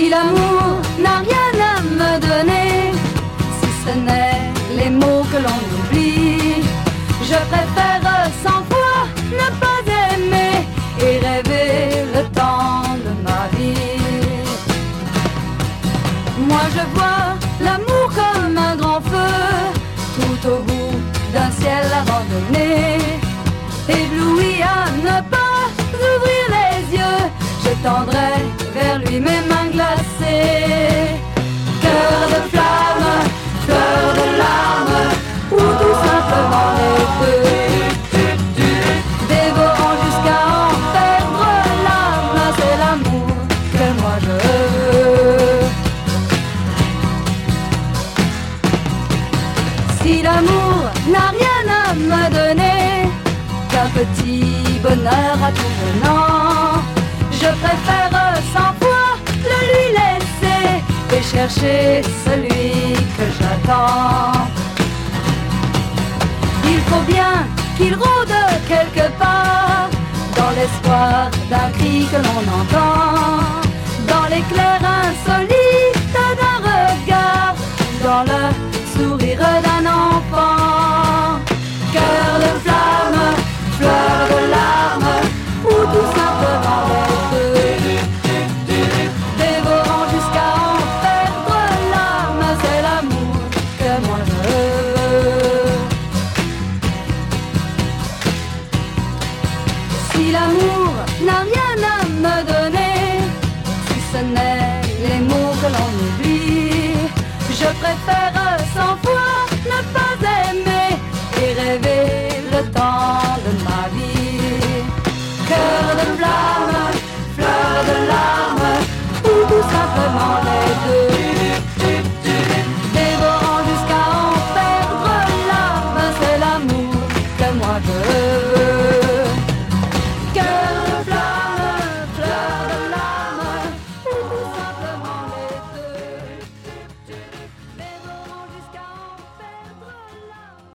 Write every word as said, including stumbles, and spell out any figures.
Si l'amour n'a rien à me donner, si ce n'est les mots que l'on oublie, je préfère cent fois ne pas aimer et rêver le temps de ma vie. Moi je vois l'amour comme un grand feu, tout au bout d'un ciel abandonné, ébloui à ne pas ouvrir les yeux, je tendrai vers lui mes mains glacées. Cœur de flamme, fleur de larmes, ou tout simplement les deux, dévorant jusqu'à en perdre l'âme, c'est l'amour que moi je veux. Si l'amour n'a rien à me donner qu'un petit bonheur à tout venant, je préfère cent fois le lui laisser et chercher celui que j'attends. Il faut bien qu'il rôde quelque part, dans l'espoir d'un cri que l'on entend, dans l'éclair insolite d'un regard, dans le sourire d'un enfant. Cœur de flamme, fleur de larmes, ou tout simplement les deux, dévorant jusqu'à en perdre l'âme, c'est l'amour que moi je veux. Si l'amour n'a rien à me donner, si ce n'est les mots que l'on oublie, je préfère cent fois